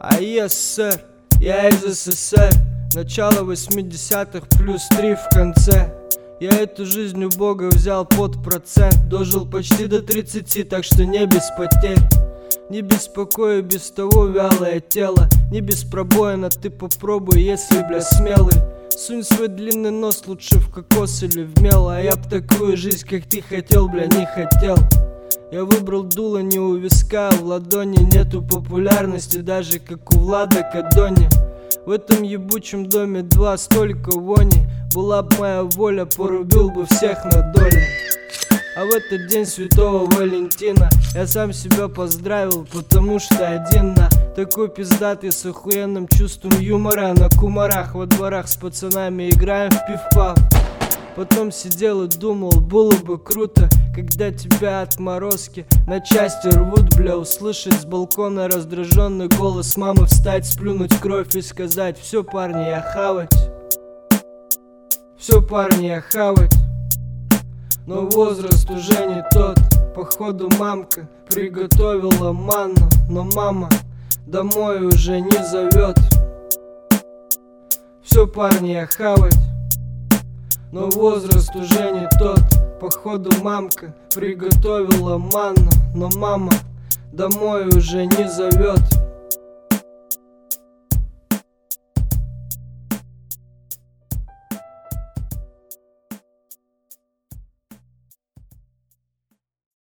А yes, сэр, я из СССР. Начало 80-х плюс 3 в конце. Я эту жизнь у Бога взял под процент. Дожил почти до 30, так что не без потерь. Не беспокою без того вялое тело. Не без пробоина, ты попробуй, если, бля, смелый. Сунь свой длинный нос лучше в кокос или в мел. А я б такую жизнь, как ты хотел, бля, не хотел. Я выбрал дуло не у виска, а в ладони. Нету популярности, даже как у Влада Кадони. В этом ебучем доме два столько вони. Была б моя воля, порубил бы всех на доли. А в этот день святого Валентина я сам себя поздравил, потому что один на такой пиздатый с охуенным чувством юмора. На кумарах во дворах с пацанами играем в пиф-паф. Потом сидел и думал, было бы круто, когда тебя отморозки на части рвут, бля. Услышать с балкона раздраженный голос мамы, встать, сплюнуть кровь и сказать: все, парни, я хавать. Все, парни, я хавать. Но возраст уже не тот. Походу мамка приготовила манну, но мама домой уже не зовет. Все, парни, я хавать. Но возраст уже не тот. Походу мамка приготовила манну, но мама домой уже не зовет.